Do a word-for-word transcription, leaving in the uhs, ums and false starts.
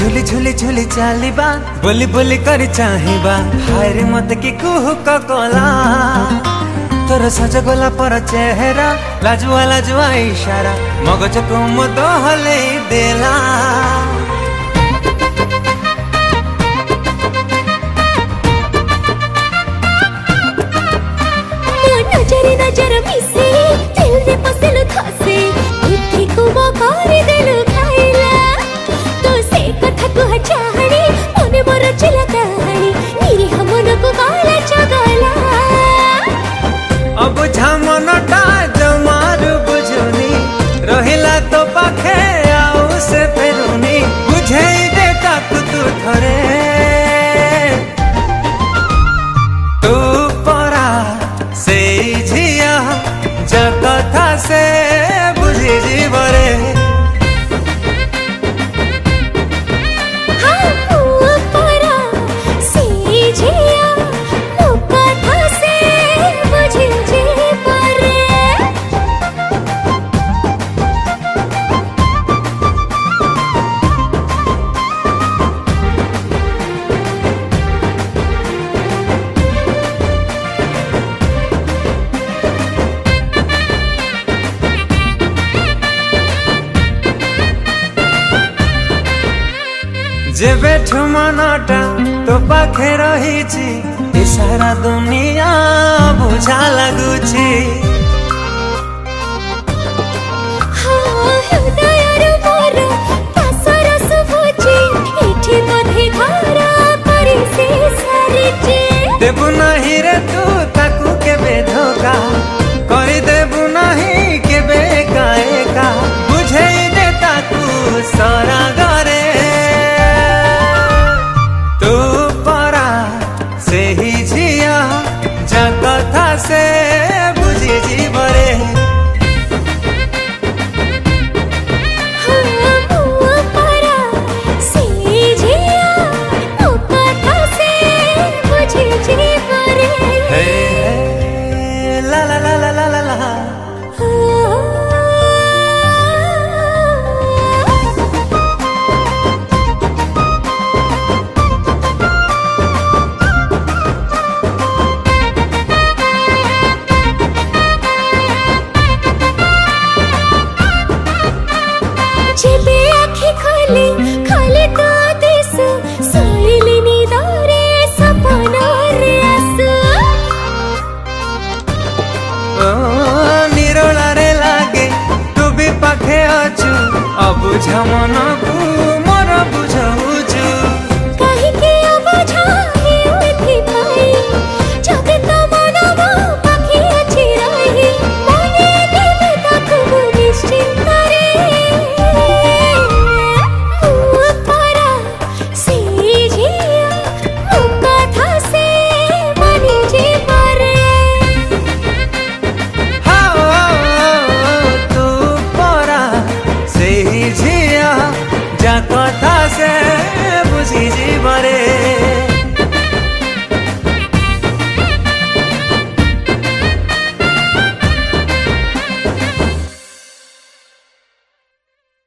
झुली झुली झुली चालिबा बोली बोली कर चाहिबा हाय रे मत की कुहू कला तोर सज गला पर चेहरा लाजुआ लाजुआ इशारा मगज को मुद हले देला नजर नजर मिसे दिल दे पसल धसे बुद्धि को मकार दिल खाइला तो से कथा को चाहणी मने मोर चिला कहानी निरी हमन को गाला चगला अब झमनटा जमार बुझुनी रहिला तो पाखे आउ से फेरुनी बुझे दे ताक तू थरे तू परा से झिया जगथा से बुझी जीवरे जेबे ठुमनटा तो पाखे रहीची ए सारा दुनिया बुझा लगुची हृदयर मोर पासर सुभुची एठी मधे धारा करी से सारिची देबु नहीं रे तू ताकू केबे धोखा करी देबु नहीं केबे काए का बुझे दे ताकू सारा घरे से ही झिया जगथा से बुझी जीवरे ला ला ला ला ला ला ला जेबे आँखें खोले खोले तो दिस सोइली निदारे सपना रे आसु ओ निरोला रे लागे तू भी पाखे अछु अब झमन को मोर बुझाऊ